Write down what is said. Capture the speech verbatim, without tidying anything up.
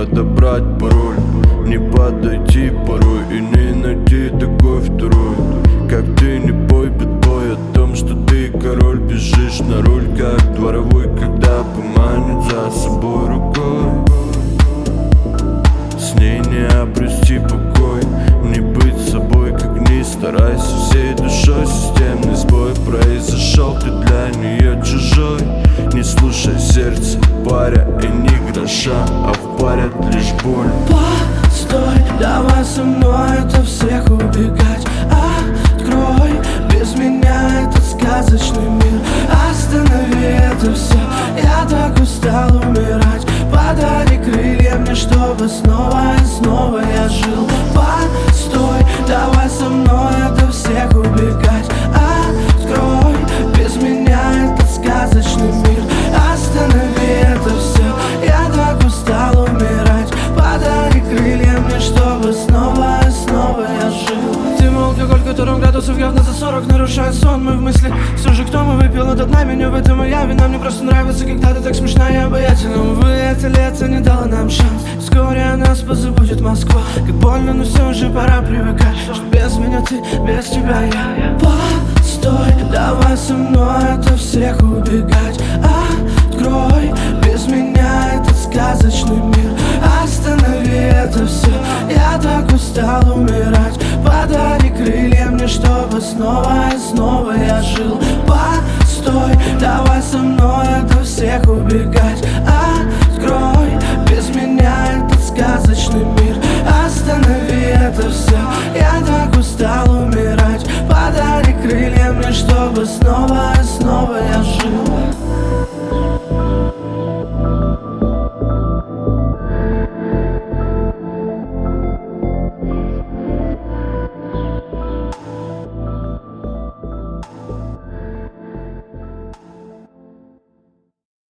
подобрать пароль, не подойти порой и не найти такой второй. Как ты не пой битбой о том, что ты король, бежишь на руль, как дворовой, когда поманит за собой рукой. С ней не обрести покой, не быть собой, как ни старайся всей душой. Системный сбой произошел, ты для нее чужой. Не слушай сердце, паря, и ни гроша, а впарят лишь боль. Постой, давай со мной от всех убегать. Открой без меня этот сказочный мир. Останови это все, я так устал умирать. Подари крылья мне, чтобы снова и снова я жил. Постой, давай со мной от всех убегать. Открой без меня этот сказочный мир. Останови это все, я так устал умирать. Подари крылья мне, чтобы снова и снова я жил. Дым, алкоголь, которым градусов явно за сорок нарушает сон мой в мысли. Все же кто мы выпил этот на меня, в этом моя вина. Мне просто нравится, когда ты так смешна и обаятельна. Увы, это лето не дало нам шанс. Вскоре о нас позабудет Москва. Как больно, но все же пора привыкать, что без меня ты, без тебя я. Постой, давай со мной от всех убегать. Открой без меня этот сказочный мир. Останови это все, я так устал умирать. Подари крылья мне, чтобы снова и снова я жил. Постой, давай со мной от всех убегать.